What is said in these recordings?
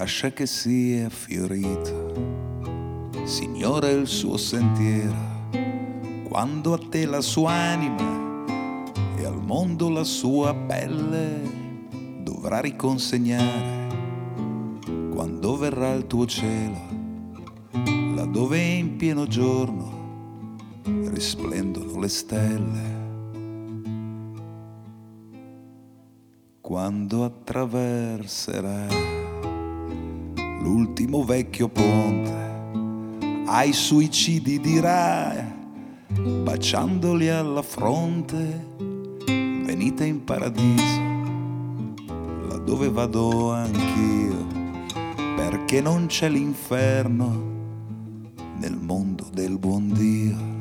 lascia che sia fiorito, Signore, il suo sentiero, quando a te la sua anima e al mondo la sua pelle dovrà riconsegnare, quando verrà il tuo cielo, laddove in pieno giorno risplendono le stelle. Quando attraverserà l'ultimo vecchio ponte, ai suicidi dirà, baciandoli alla fronte, venite in paradiso, laddove vado anch'io, perché non c'è l'inferno nel mondo del buon Dio.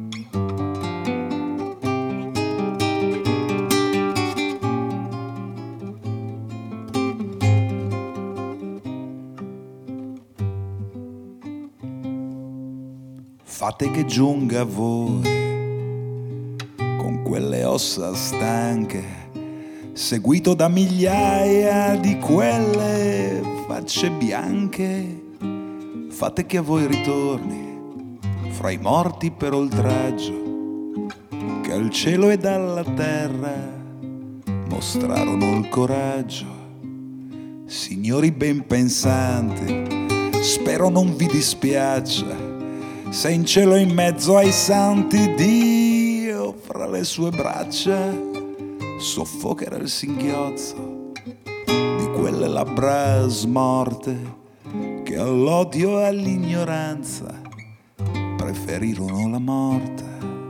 Fate che giunga a voi con quelle ossa stanche, seguito da migliaia di quelle facce bianche. Fate che a voi ritorni fra i morti per oltraggio, che al cielo e dalla terra mostrarono il coraggio. Signori ben pensanti, spero non vi dispiaccia se in cielo in mezzo ai santi Dio fra le sue braccia soffocherà il singhiozzo di quelle labbra smorte che all'odio e all'ignoranza preferirono la morte.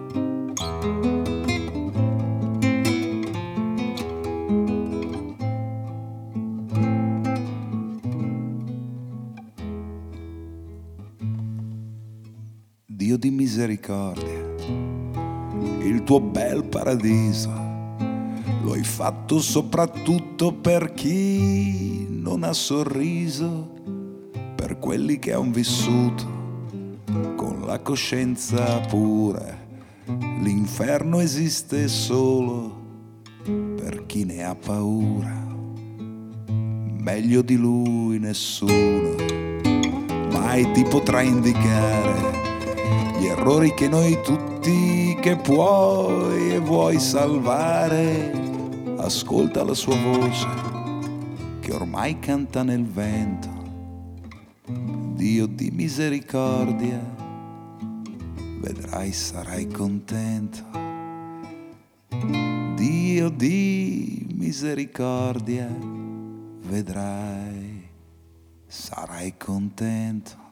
Dio di misericordia, il tuo bel paradiso lo hai fatto soprattutto per chi non ha sorriso, per quelli che han vissuto con la coscienza pura. L'inferno esiste solo per chi ne ha paura. Meglio di lui nessuno mai ti potrà indicare gli errori che noi tutti che puoi e vuoi salvare. Ascolta la sua voce che ormai canta nel vento. Dio di misericordia, vedrai sarai contento. Dio di misericordia, vedrai sarai contento.